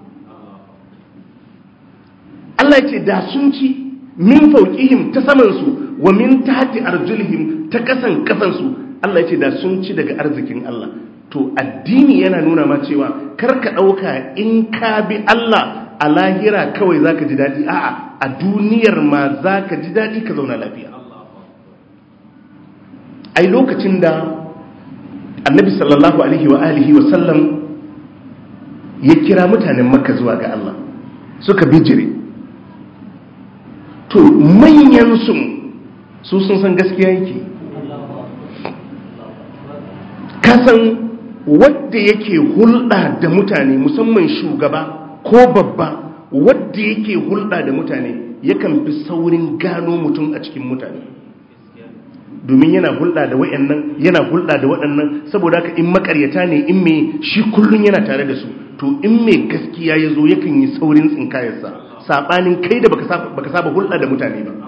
Allah ce da sun ci min fauqihim ta samansu wa min tahti arjulihim ta kasansu. Allah ce da sun ci daga arzikin Allah. To addini yana nuna ma cewa kar ka dauka in ka bi Allah a lahira kawai zaka ji dadi, a'a a duniyar ma zaka ji dadi ka zauna lafiya. Ai lokacin da Annabi sallallahu alaihi wa alihi wa sallam ya kira mutanen Makka zuwa ga Allah, suka bijire. To manyansu su sun san gaskiya yake, kasan wadda yake hulɗa da mutane musamman shugaba ko babba wadda yake hulɗa da mutane yakan fi saurin gano mutum a cikin mutane, domin yana hulɗa da wayannan yana hulɗa da waɗannan. Saboda haka in makaryata ne in me shi kullun yana tare da su, to in me gaskiya ya zo yakan yi saurin tsinkayarsa, saɓanin kai da baka saba hulɗa da mutane ba.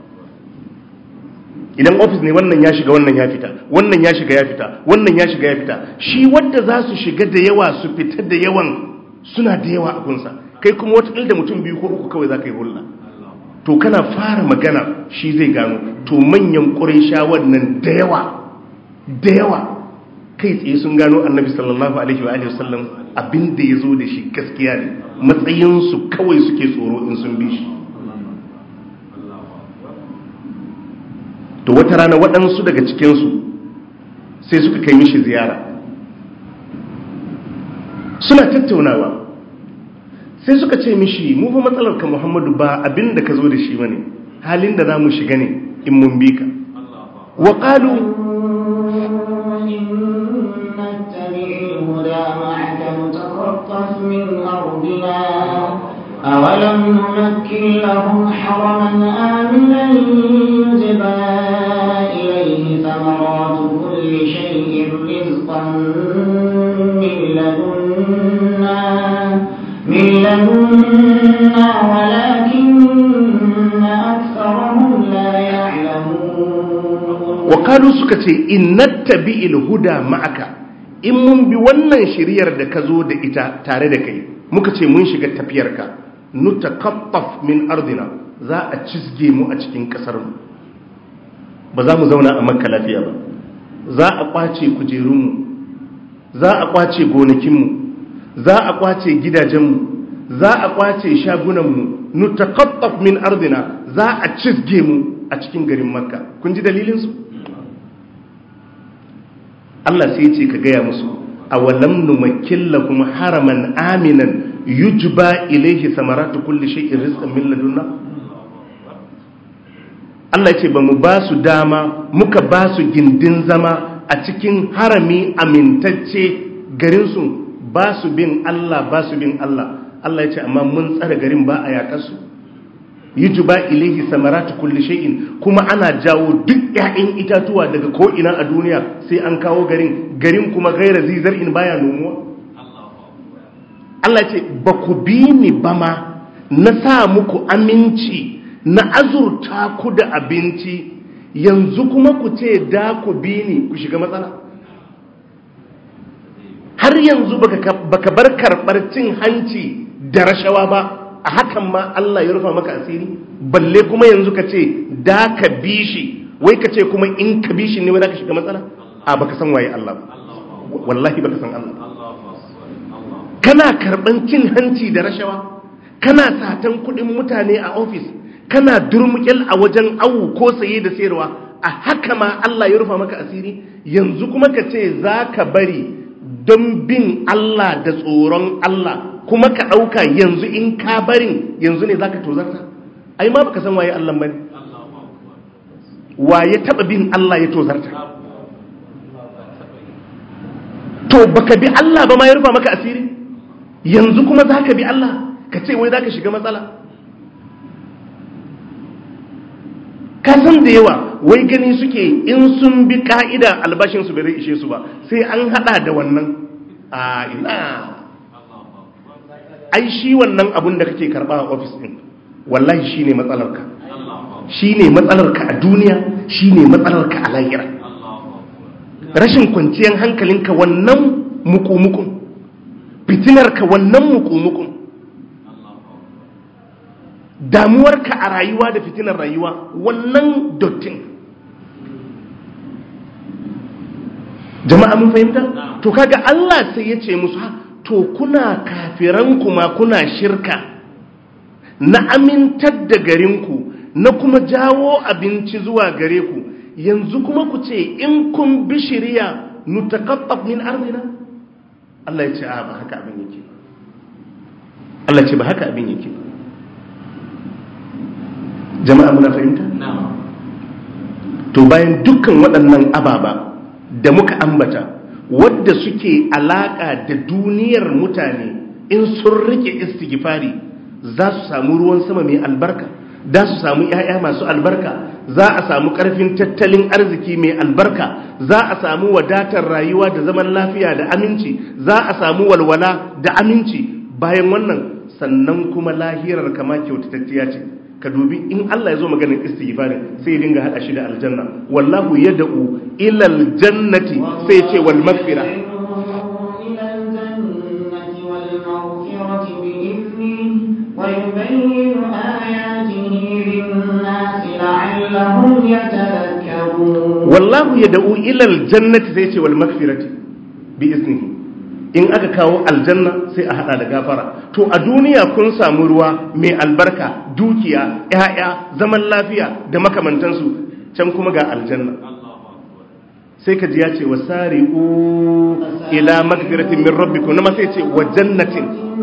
Idan ofis ne wannan ya shiga wannan ya fita, wannan ya shiga ya fita, wannan ya shiga ya fita, shi wadda za su shiga da yawa su fita da yawan suna da yawa a kunsa, kai kuma wata da mutum biyu ko uku kawai za ka yi hulɗa. To kana fara magana shi zai gano. To manyan ƙurayshawan nan da yawa kai tsaye sun gano annabi sallallahu alaihi wa alihi wasallam abin da ya zo da shi gaskiya ne, matsayinsu kawai suke tsoro in sun bi shi. To wata rana waɗansu daga cikinsu sai suka kai mishi ziyara, suna tattaunawa sai suka ce mishi mu fa matsalar ka Muhammadu ba abin da ka zo da shi bane, halin da za mu shiga ne in mun bi ka. wa qalu أولم نمكن لهم حرما آمنا يجبى إليه ثمرات كل شيء رزقا من لدنا ولكن أكثرهم لا يعلمون. وقالوا سكتي إن نتبع الهدى معك إن من بوانا شرير دكزو دئتا تاردكي مكتي منشق التبيرك nutakaffaf min ardina, za a cizge mu a cikin kasar mu, ba za mu zauna a Makka lafiya ba, za a kwace kujerun mu, za a kwace gonakin mu, za a kwace gidajen mu, za a kwace shagunan mu, nutakaffaf min ardina, za a cizge mu a cikin garin Makka. Kun ji dalilin su? Allah sai ya ce ka gaya musu, awalam numakkil lakum haraman aminan yujba ilaihi samaratu kulli shay'in rizqan min ladunna. Allah yace ba mu ba su dama muka ba su gindin zama a cikin harami amintacce garin su, ba su bin Allah ba su bin Allah. Allah yace amma mun tsare garin ba a yakar su. Yujba ilaihi samaratu kulli shay'in, kuma ana jawo duk ƴaƴan itatuwa daga ko ina a duniya sai an kawo garin kuma gaira zizar'in baya nomuwa. Allah ce ba ku bi ni ba ma na sa muku aminci na azurta ku da abinci, yanzu kuma ku ce da ku bi ni ku shiga matsala. Har yanzu baka bar karɓar cin hanci da rashawa ba, a hakan ma Allah ya rufa maka asiri, balle kuma yanzu ka ce da ka bi shi, wai ka ce kuma in ka bi shi ne wai za ka shiga matsala. A baka san waye Allah ba, wallahi baka san Allah. Kana karɓan cin hanci da rashawa, kana satan kuɗin mutane a ofis, kana durmuƙel a wajen awu ko saye da sayarwa, a haka ma Allah ya rufa maka asiri. Yanzu kuma ka ce za ka bari don bin Allah da tsoron Allah, kuma ka ɗauka yanzu in ka barin yanzu ne za ka tozarta. Ai ma baka san waye Allah bane, waye taɓa bin Allah ya tozarta. To baka bi Allah ba ma ya rufa maka asiri, yanzu kuma za ka bi Allah ka ce wai za ka shiga matsala. Ka san da yawa wai gani suke in sun bi ka'ida albashinsu bai ishe su ba, sai an hada da wannan. A ina ai shi wannan abun da kake karba a ofis din wallahi shine matsalarka, shine matsalarka a duniya, shine matsalarka a lahira. Rashin kwanciyar hankalinka wannan mukumukun, fitinarka wannan mukumukun, damuwarka a rayuwa da fitinar rayuwa wannan dottin. Jama'a mun fahimta? To kaga Allah sai ya ce musu, to kuna kafiran kuma kuna shirka na amintar da garinku na kuma jawo abinci zuwa gare ku, yanzu kuma ku ce in kun bi shiriya nutaqaffaf min ardina. Allah ya ce a ba haka abin yake. Allah ce ba haka abin yake. Jama'a muna fahimta? To bayan dukkan waɗannan ababa da muka ambata wadda suke alaka da duniyar mutane, in sun rike istighfari za su samu ruwan sama mai albarka, za su samu ƴaƴa masu albarka, za a samu ƙarfin tattalin arziki mai albarka, za a samu wadatar rayuwa da zaman lafiya da aminci, za a samu walwala da aminci. Bayan wannan sannan kuma lahirar kama kyautatacciya ce. Ka dubi in Allah ya zo maganin istighfari sai ya dinga hada shi da aljanna, wallahu yad'u ila aljannati sai ce wal maghfira. Wallahu yad'u ila aljannati sai ce wal maghfirati, bi iznihi. In aka kawo aljanna sai a hada da gafara. To a duniya kun samu ruwa mai albarka, dukiya, ƴaƴa, zaman lafiya da makamantansu, can kuma ga aljanna. Sai ka ji ya ce wasari'u ila magfiratin min rabbikum, nama sai ce wa jannatin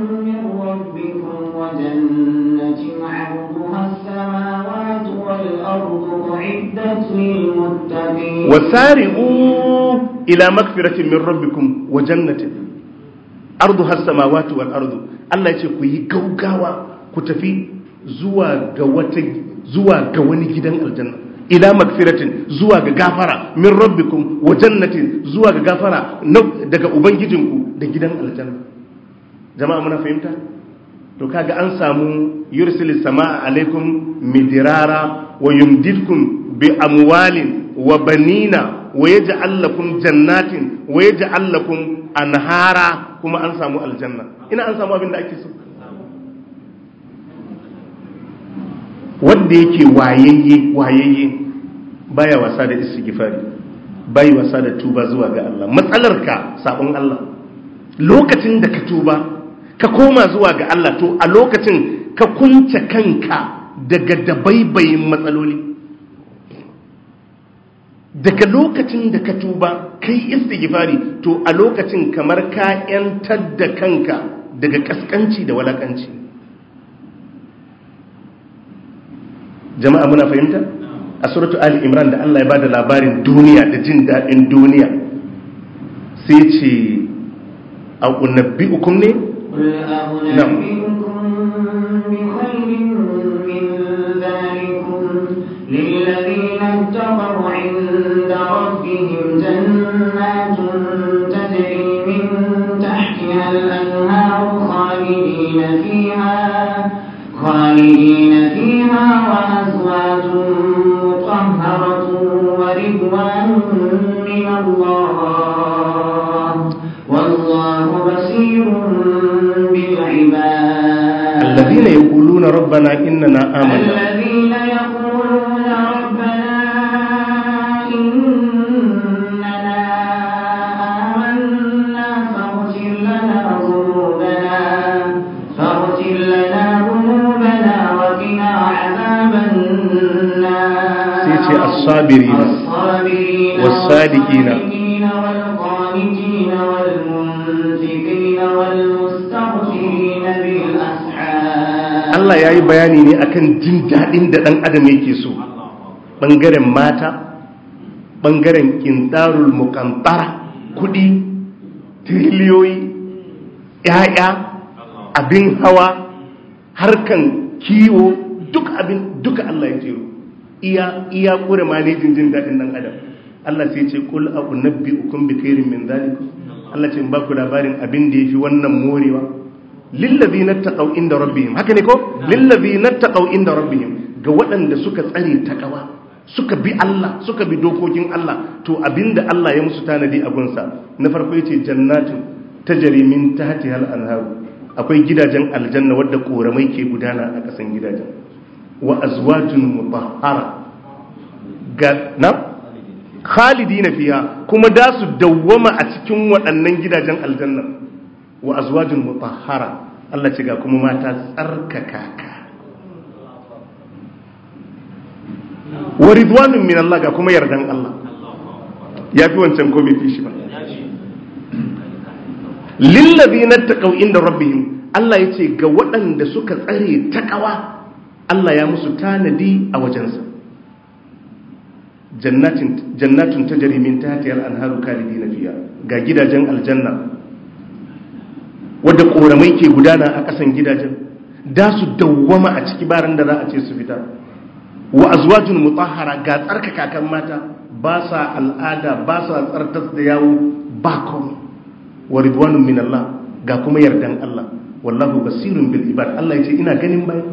wasari'u ila magfiratin min rabbikum wa jannatin arduha as-samawati wal ardu. Allah ya ce ku yi gaugawa ku tafi zuwa ga wani gidan aljanna, ila magfiratin zuwa ga gafara min rabbikum wa jannatin zuwa ga gafara daga ubangijinku da gidan aljanna. Jama'a muna fahimta? To kaga an samu yursilis samaa alaikum midrara wa yumdidkum bi amwalin wa banina wa yaj'al lakum jannatin wa yaj'al lakum anhara, kuma an samu aljanna. Ina an samu abin da ake so. Wanda yake wayayye baya wasa da istighfari, bai wasa da tuba zuwa ga Allah. Matsalarka sabon Allah. Lokacin da ka tuba ka koma zuwa ga Allah, to a lokacin ka kunce kanka daga dabaibayin matsaloli. Daga lokacin da ka tuba kai istighfari, to a lokacin kamar ka yantar da kanka daga kaskanci da walakanci. Jama'a muna fahimta? A suratu Ali Imran da Allah ya bada labarin duniya da jin daɗin duniya sai ce a unabbi'ukum ne? للذين اتقوا عند ربهم جنات تجري من تحتها الأنهار خالدين فيها وأزواج مطهرة ورضوان من الله والله بصير بالعباد. الذين يقولون ربنا إننا آمنا الصابرين والصادقين والقانتين والمنفقين والمستغفرين بالأسحار. Allah ya yi bayani ne akan jin daɗin da ɗan adam yake so, ɓangaren mata, ɓangaren kintarul mukantara, kuɗi, tiriliyoyi, ‘ya'ya, abin hawa, harkan kiwo, duka Allah ya jero. iya kure malejin jin daɗin ɗan adam. Allah sai ce kul a unabbi'ukum bi khairin min dhalikum. Allah ce in ba ku labarin abin da yafi wannan morewa. Lillazina taqaw inda rabbihim, haka ne ko? Lillazina taqaw inda rabbihim, ga waɗanda suka tsare takawa, suka bi Allah, suka bi dokokin Allah, to abinda Allah ya musu tanadi a gunsa. Na farko yace jannatu tajri min tahtiha al-anhar, akwai gidajen aljanna wadda koramai ke gudana a kasan gidajen. Wa azwajun mutahhara, khalidina fiha, kuma da su dawwama a cikin waɗannan gidajen aljanna. Wa azwajun mutahhara, Allah ce ga kuma mata tsarkaka ka. Wa ridwanun min Allah, ga kuma yardan Allah. Ya fi wancan ko bai fi shi ba. Lillazina taqaw inda rabbihim, Allah yace ga waɗanda suka tsare takawa, Allah ya musu tanadi a wajensa. Jannatun tajri min tahtiha al-anharu khalidina fiha, ga gidajen aljanna wadda koramai ke gudana a kasan gidajen, da su dawwama a ciki baran da za a ce su fita. Wa azwajun mutahhara, ga tsarkaka kan mata, ba sa al'ada, ba sa tsartas da yawo, ba komai. Wa ridwanun min Allah, ga kuma yardan Allah. Wallahu basirun bil ibad, Allah yace ina ganin bai.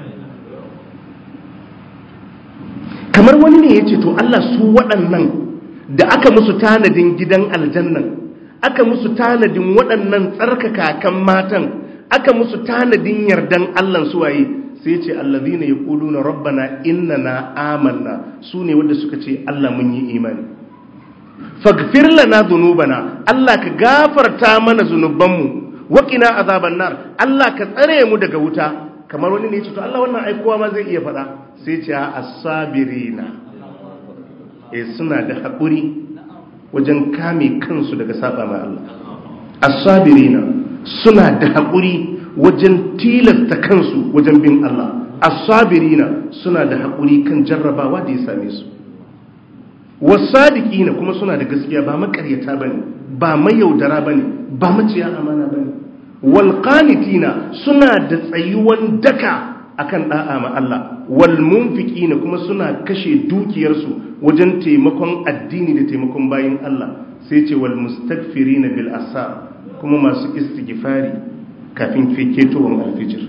Kamar wani ne yace to Allah, su waɗannan da aka musu tanadin gidan aljannan, aka musu tanadin waɗannan tsarkaka kan matan, aka musu tanadin yardan Allah su waye? Sai yace allazina yaquluna rabbana innana amanna, su ne wanda suka ce Allah mun yi imani. faghfir lana dhunubana Allah ka gafarta mana zunubanmu wa qina azaban nar Allah ka tsare mu daga wuta. Kamar wani ne ya ce to Allah wannan aikowa ma zai iya faɗa, sai ce as-sabirina suna da haƙuri wajen kame kansu daga saba ma Allah. As-sabirina suna da haƙuri wajen tilasta kansu wajen bin Allah. As-sabirina suna da haƙuri kan jarrabawa da ya same su. Was-sadiqina kuma suna da gaskiya, ba makaryata bane, ba mayaudara bane, ba maciya amana bane. Wal-qanitina suna da tsayuwan daka akan da'a ma Allah. Wal-munfiqina kuma suna kashe dukiyarsu wajen taimakon addini da taimakon bayin Allah. Sai ce wal-mustaghfirina bil asar kuma masu istighfari kafin feketowar alfijir.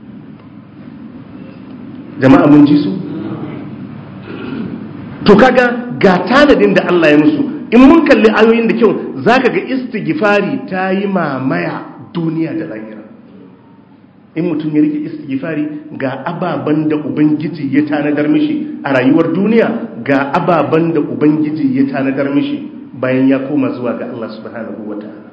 Jama'a mun ji su? To kaga ga tanadin da Allah ya musu. In mun kalli ayoyin da kyau zaka ga istighfari ta yi mamaya duniya da lahira. In mutum ya rike istighfari ga ababan da ubangiji ya tanadar mishi a rayuwar duniya, ga ababan da ubangiji ya tanadar mishi bayan ya koma zuwa ga Allah subhanahu wataala.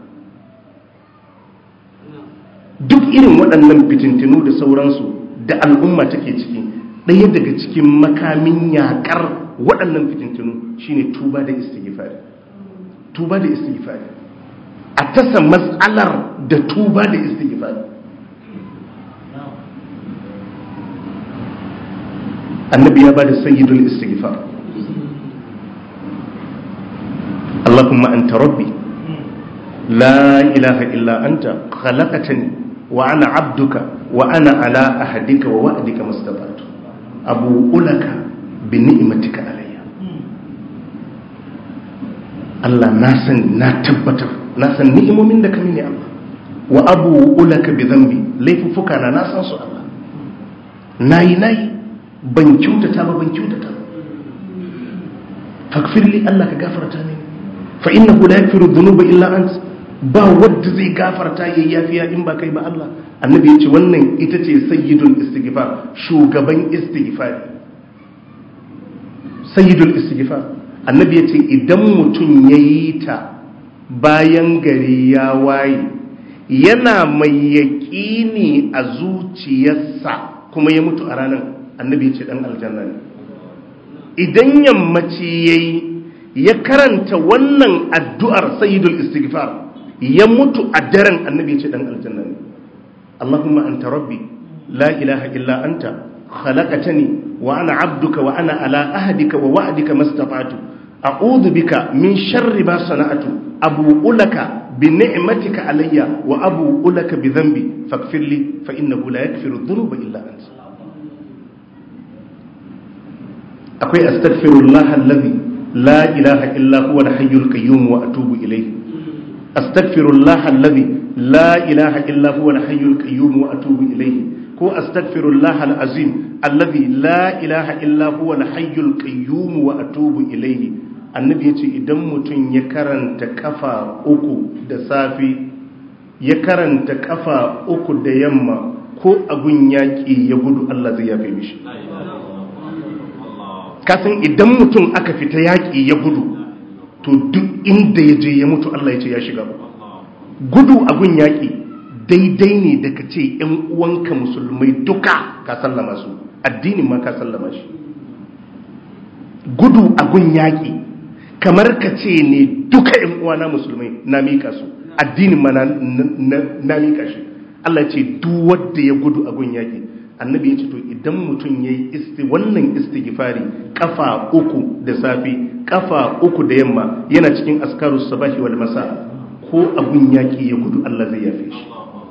Duk irin waɗannan fitintinu da sauransu da al'umma take ciki, ɗaya daga cikin makamin yaƙar waɗannan fitintinu shine tuba da istighfari. Tuba da istighfari, a tasa matsalar da tuba da istighfari. Annabi ya bada sayyidul istighfar. Allahumma anta rabbi la ilaha illa anta khalaqtani wa ana abduka wa ana ala ahdika wa wa'dika mastata'tu abu'u laka bi ni'matika alayya. Allah na tabbatar na san ni'imomin da ka mini Allah, wa abu'u laka bi dhanbi, laifuffuka na san su Allah, nayi ban kyautata ba faghfirli Allah ka gafarta mini fa innahu la yaghfiru dhunuba illa anta, ba wanda zai gafarta yayi yafiya in ba kai ba Allah. Annabi ya ce wannan ita ce sayyidul istighfar, shugaban istighfar, sayyidul istighfar. Annabi ya ce idan mutum yayi ta bayan gari ya waye yana mai yaƙini a zuciyarsa kuma ya mutu a ranar, annabi ya ce dan aljanna ne. Idan yammaci yayi ya karanta wannan addu'ar sayyidul istighfar ya mutu a daren, annabi ya ce dan aljanna ne. Allahumma anta rabbi la ilaha illa anta khalaqtani wa ana abduka wa ana ala ahdika wa wa'dika mastata'tu a'udhu bika min sharri ma sana'tu abu'u laka bi ni'matika alayya wa abu'u laka bi dhanbi faghfirli fa innahu la yaghfiru dhunuba illa anta. Akwai astaghfirullah alladhi la ilaha illa huwa al-hayyul qayyum wa atubu ilayhi. Astaghfirullah alladhi la ilaha illa huwa al-hayyul qayyum wa atubu ilayhi. Ko astaghfirullah al-azim alladhi la ilaha illa huwa al-hayyul qayyum wa atubu ilayhi. Annabi yace idan mutum ya karanta kafa 3 da safi, ya karanta kafa 3 da yamma, ko agun yaki ya gudu Allah zai yafe mishi. Kasan idan mutum aka fita yaƙi ya gudu, to duk inda ya je ya mutu Allah ya ce ya shiga ba. Gudu a gun yaƙi daidai ne da ka ce ‘yan uwanka musulmai duka ka sallama su, addinin ma ka sallama shi. Gudu a gun yaƙi kamar ka ce ne duka ‘yan uwana musulmai na miƙa su, addinin ma na miƙa shi. Allah ce duk wanda ya gudu a gun yaƙi, annabi ya ce to idan mutum ya yi wannan istighfari kafa 3 da safi, kafa 3 da yamma, yana cikin askarus sabahi wal masa, ko abun yaki ya gudu Allah zai yafe shi.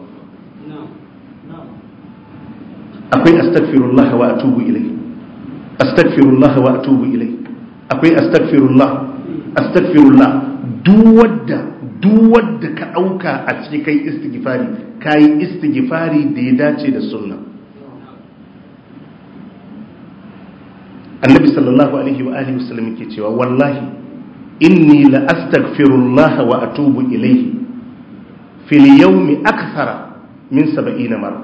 Akwai astaghfirullah wa atubu ilai, astaghfirullah wa atubu ilai, akwai astaghfirullah duk wadda ka dauka a cikin kai istighfari, kai istighfari da ya dace da sunna. Annabi sallallahu alaihi wa alihi wasallam yake cewa wallahi inni la astaghfirullah wa atubu ilayhi fil yawmi akthara min 70 marra.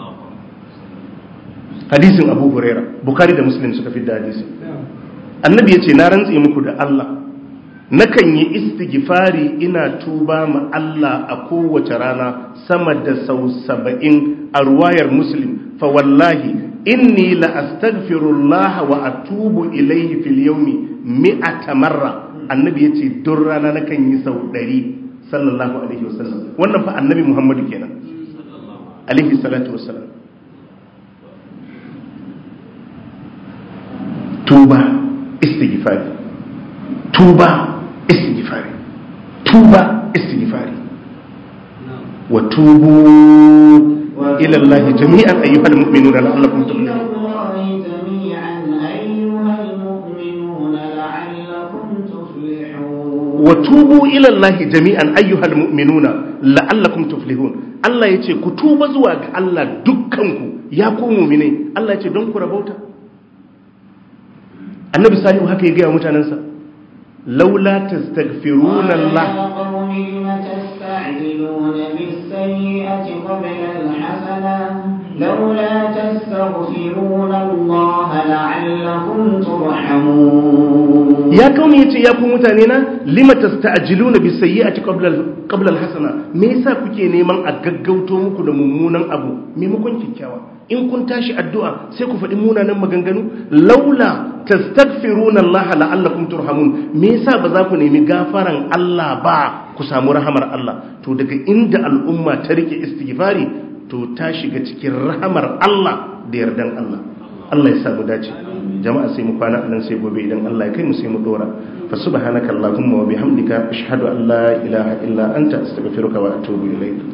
Hadisin Abu Huraira, Bukhari da Muslim suka fi da hadisi. Annabi yace na rantse muku da Allah, nakan yi istighfari ina tuba ma Allah a kowace rana sama da sau 70 a ruwayar Muslim fa wallahi inni la astaghfirullah wa atubu ilayhi fil yawmi 100 marra annabi yace duk rana nakan yi sau 100 sallallahu alaihi wasallam wannan fa annabi Muhammadu kenan alaihi salatu wassalam. tuba istighfari tuba istighfari tuba istighfari wa tubu ila Allah jami'an ayyuhal mu'minuna la'allakum tuflihun wa tubu ila Allah jami'an ayyuhal mu'minuna la'allakum tuflihun. Allah yace ku tuba zuwa ga Allah dukkanku ya ku mu'minai. Allah yace don ku rabauta. Annabi Salihu haka ya ga mutanansa laula tastaghfiruna Allah لولا تستغفرون الله لعلكم ترحمون يا قوم yace ya ku mutane na lima tasta'jiluna bis-sayyi'ati qabla al-hasana me yasa kuke neman a gaggauto muku da mummunan abu maimakon kikkiawa in kun tashi addu'a sai ku faɗi munanan maganganu laula tastaghfiruna Allah la'allakum turhamun me yasa ba za ku nemi gafaran Allah ba ku samu rahamar Allah to daga inda al'umma ta rike istighfari to ta shiga cikin rahamar Allah da yardan Allah. Allah ya samu dace. Jama'a sai mu kwana nan sai gobe idan Allah ya kai mu sai mu dora. Fa subhanaka allahumma wa bihamdika ashhadu an la ilaha illa anta astaghfiruka wa atubu ilayk.